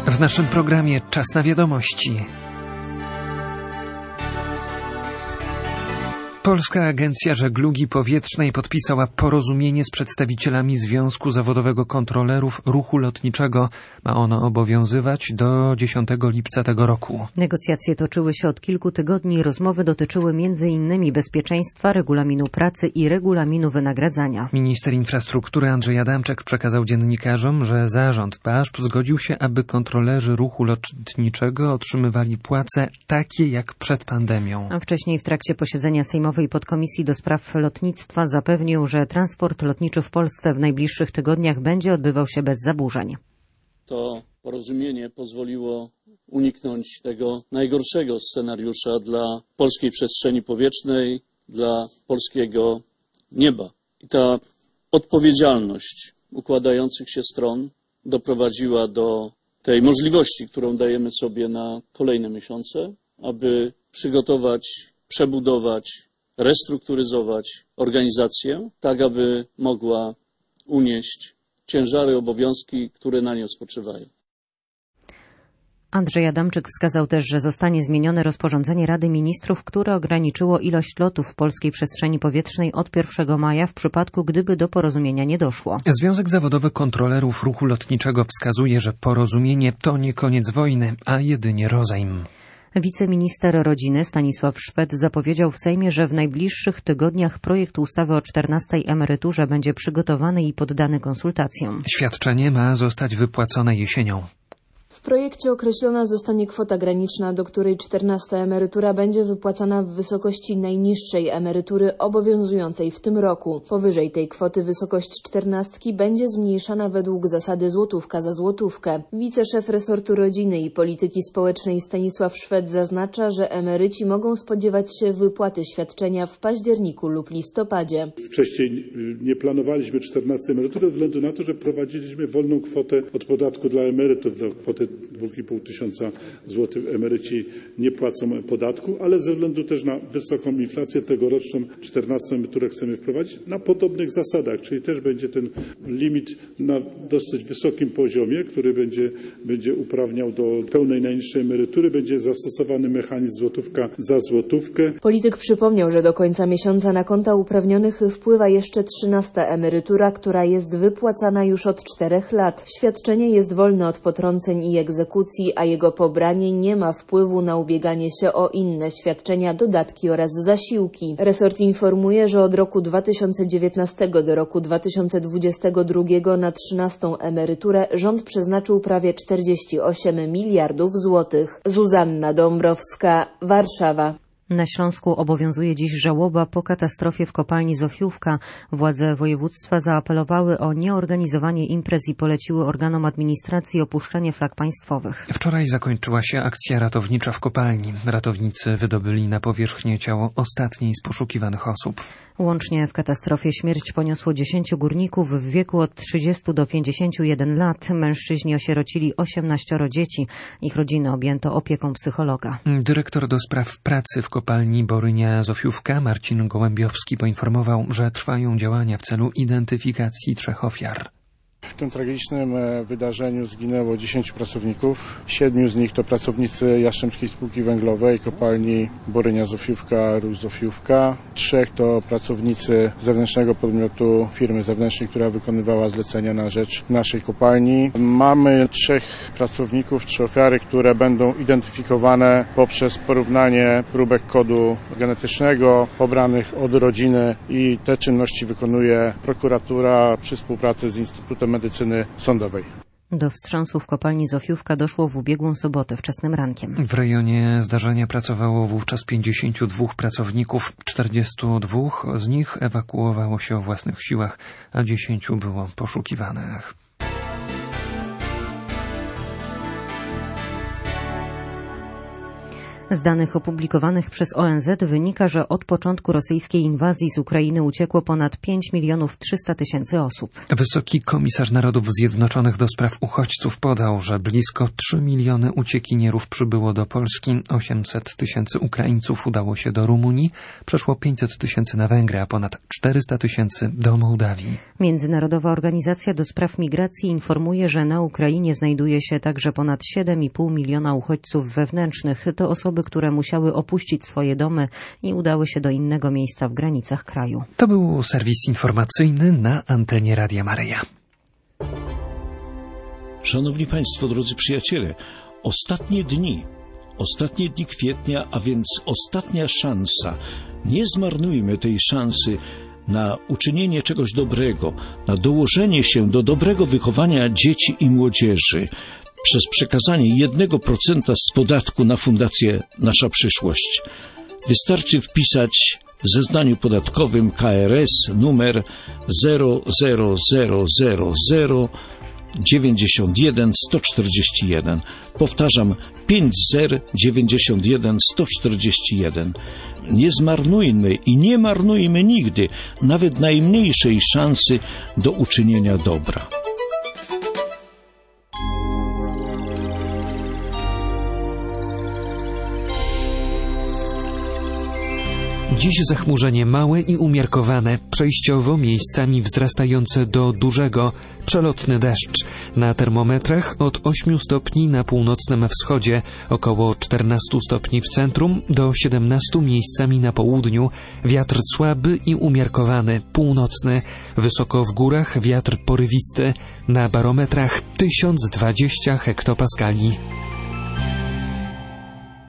W naszym programie Czas na wiadomości. Polska Agencja Żeglugi Powietrznej podpisała porozumienie z przedstawicielami Związku Zawodowego Kontrolerów Ruchu Lotniczego. Ma ono obowiązywać do 10 lipca tego roku. Negocjacje toczyły się od kilku tygodni. Rozmowy dotyczyły m.in. bezpieczeństwa, regulaminu pracy i regulaminu wynagradzania. Minister infrastruktury Andrzej Adamczyk przekazał dziennikarzom, że zarząd PAŻP zgodził się, aby kontrolerzy ruchu lotniczego otrzymywali płace takie jak przed pandemią. A wcześniej w trakcie posiedzenia Sejmowej Podkomisji do Spraw Lotnictwa zapewnił, że transport lotniczy w Polsce w najbliższych tygodniach będzie odbywał się bez zaburzeń. To porozumienie pozwoliło uniknąć tego najgorszego scenariusza dla polskiej przestrzeni powietrznej, dla polskiego nieba. I ta odpowiedzialność układających się stron doprowadziła do tej możliwości, którą dajemy sobie na kolejne miesiące, aby przygotować, przebudować, restrukturyzować organizację, tak aby mogła unieść ciężary, obowiązki, które na nią spoczywają. Andrzej Adamczyk wskazał też, że zostanie zmienione rozporządzenie Rady Ministrów, które ograniczyło ilość lotów w polskiej przestrzeni powietrznej od 1 maja w przypadku, gdyby do porozumienia nie doszło. Związek Zawodowy Kontrolerów Ruchu Lotniczego wskazuje, że porozumienie to nie koniec wojny, a jedynie rozejm. Wiceminister rodziny Stanisław Szwed zapowiedział w Sejmie, że w najbliższych tygodniach projekt ustawy o 14. emeryturze będzie przygotowany i poddany konsultacjom. Świadczenie ma zostać wypłacone jesienią. W projekcie określona zostanie kwota graniczna, do której 14. emerytura będzie wypłacana w wysokości najniższej emerytury obowiązującej w tym roku. Powyżej tej kwoty wysokość 14 będzie zmniejszana według zasady złotówka za złotówkę. Wiceszef resortu rodziny i polityki społecznej Stanisław Szwed zaznacza, że emeryci mogą spodziewać się wypłaty świadczenia w październiku lub listopadzie. Wcześniej nie planowaliśmy 14 emerytury ze względu na to, że prowadziliśmy wolną kwotę od podatku dla emerytów, do kwoty 2,5 tysiąca złotych emeryci nie płacą podatku, ale ze względu też na wysoką inflację tegoroczną 14 emeryturę chcemy wprowadzić na podobnych zasadach, czyli też będzie ten limit na dosyć wysokim poziomie, który będzie uprawniał do pełnej najniższej emerytury, będzie zastosowany mechanizm złotówka za złotówkę. Polityk przypomniał, że do końca miesiąca na konta uprawnionych wpływa jeszcze 13. emerytura, która jest wypłacana już od 4 lat. Świadczenie jest wolne od potrąceń i egzekucji, a jego pobranie nie ma wpływu na ubieganie się o inne świadczenia, dodatki oraz zasiłki. Resort informuje, że od roku 2019 do roku 2022 na 13. emeryturę rząd przeznaczył prawie 48 miliardów złotych. Zuzanna Dąbrowska, Warszawa. Na Śląsku obowiązuje dziś żałoba po katastrofie w kopalni Zofiówka. Władze województwa zaapelowały o nieorganizowanie imprez i poleciły organom administracji opuszczenie flag państwowych. Wczoraj zakończyła się akcja ratownicza w kopalni. Ratownicy wydobyli na powierzchnię ciało ostatniej z poszukiwanych osób. Łącznie w katastrofie śmierć poniosło 10 górników w wieku od 30 do 51 lat. Mężczyźni osierocili 18 dzieci. Ich rodziny objęto opieką psychologa. Dyrektor do spraw pracy w kopalni Borynia Zofiówka Marcin Gołębiowski poinformował, że trwają działania w celu identyfikacji 3 ofiar. W tym tragicznym wydarzeniu zginęło 10 pracowników. 7 z nich to pracownicy Jastrzębskiej Spółki Węglowej, kopalni Borynia Zofiówka, Ruch Zofiówka. 3 to pracownicy zewnętrznego podmiotu firmy zewnętrznej, która wykonywała zlecenia na rzecz naszej kopalni. Mamy 3 pracowników, 3 ofiary, które będą identyfikowane poprzez porównanie próbek kodu genetycznego pobranych od rodziny i te czynności wykonuje prokuratura przy współpracy z Instytutem Medycyny Sądowej. Do wstrząsu w kopalni Zofiówka doszło w ubiegłą sobotę wczesnym rankiem. W rejonie zdarzenia pracowało wówczas 52 pracowników, 42 z nich ewakuowało się o własnych siłach, a 10 było poszukiwanych. Z danych opublikowanych przez ONZ wynika, że od początku rosyjskiej inwazji z Ukrainy uciekło ponad 5 300 000 osób. Wysoki komisarz Narodów Zjednoczonych do spraw uchodźców podał, że blisko 3 miliony uciekinierów przybyło do Polski, 800 000 Ukraińców udało się do Rumunii, przeszło 500 000 na Węgry, a ponad 400 000 do Mołdawii. Międzynarodowa Organizacja do Spraw Migracji informuje, że na Ukrainie znajduje się także ponad 7,5 miliona uchodźców wewnętrznych. To osoby, które musiały opuścić swoje domy i udały się do innego miejsca w granicach kraju. To był serwis informacyjny na antenie Radia Maryja. Szanowni Państwo, drodzy przyjaciele, ostatnie dni kwietnia, a więc ostatnia szansa. Nie zmarnujmy tej szansy na uczynienie czegoś dobrego, na dołożenie się do dobrego wychowania dzieci i młodzieży przez przekazanie 1% z podatku na Fundację Nasza Przyszłość. Wystarczy wpisać w zeznaniu podatkowym KRS numer 00000 91 141. Powtarzam, 5091 141. Nie zmarnujmy i nie marnujmy nigdy nawet najmniejszej szansy do uczynienia dobra. Dziś zachmurzenie małe i umiarkowane, przejściowo miejscami wzrastające do dużego, przelotny deszcz. Na termometrach od 8 stopni na północnym wschodzie, około 14 stopni w centrum, do 17 miejscami na południu. Wiatr słaby i umiarkowany, północny. Wysoko w górach wiatr porywisty. Na barometrach 1020 hektopaskali.